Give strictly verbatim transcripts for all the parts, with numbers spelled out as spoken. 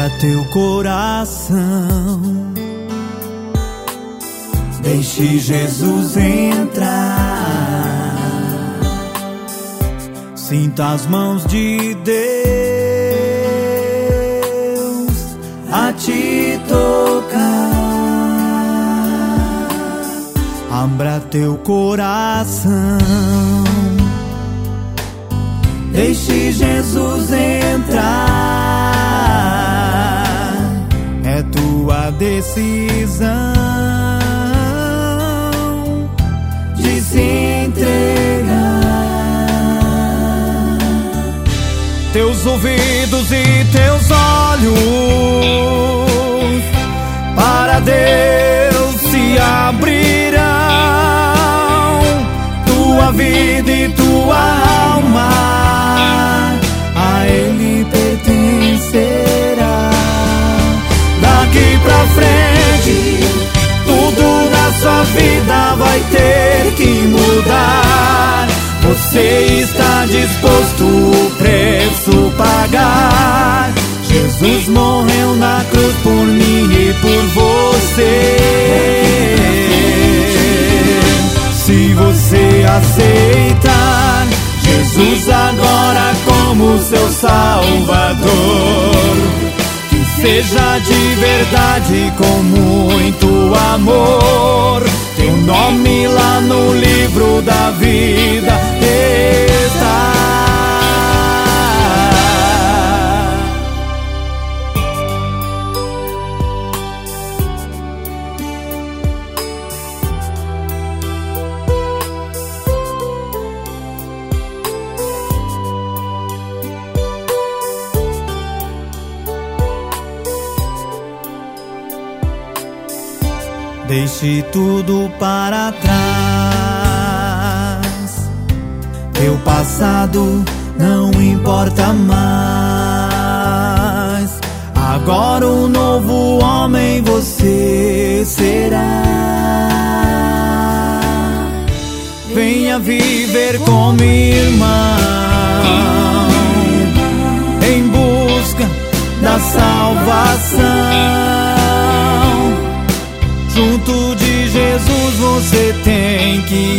Abra teu coração, deixe Jesus entrar. Sinta as mãos de Deus a te tocar. Abra teu coração, deixe Jesus entrar. É tua decisão de se entregar. Teus ouvidos e teus olhos para Deus se abrirão. Tua vida e tua alma a Ele pertencerá. Daqui pra frente, tudo na sua vida vai ter que mudar. Você está disposto o preço pagar. Jesus morreu na cruz por mim e por você. Se você aceitar Jesus agora como seu Salvador, que seja de verdade com muito amor, teu nome lá no livro da vida está. Deixe tudo para trás. Teu passado não importa mais. Agora um novo homem você será. Venha viver como irmão, em busca da salvação. Junto de Jesus você tem que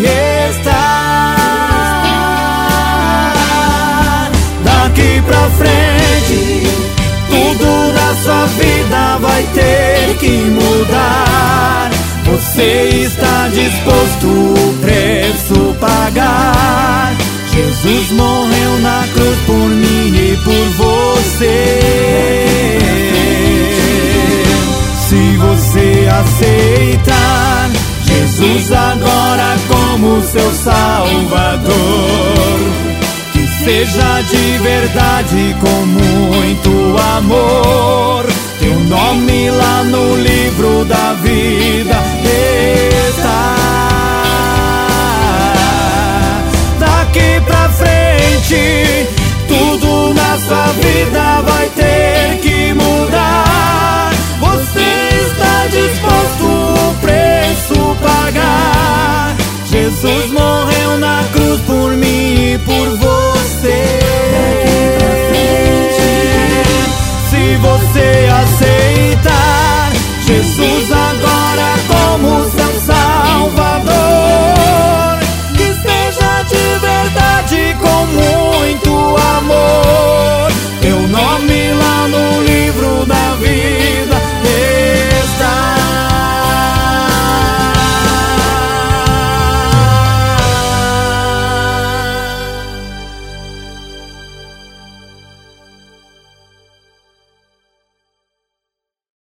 estar. Daqui pra frente, tudo na sua vida vai ter que mudar. Você está disposto o preço pagar. Jesus morreu na cruz por mim e por você. Se você aceitar Jesus agora como seu Salvador, que seja de verdade com muito amor, teu nome lá no livro da vida está.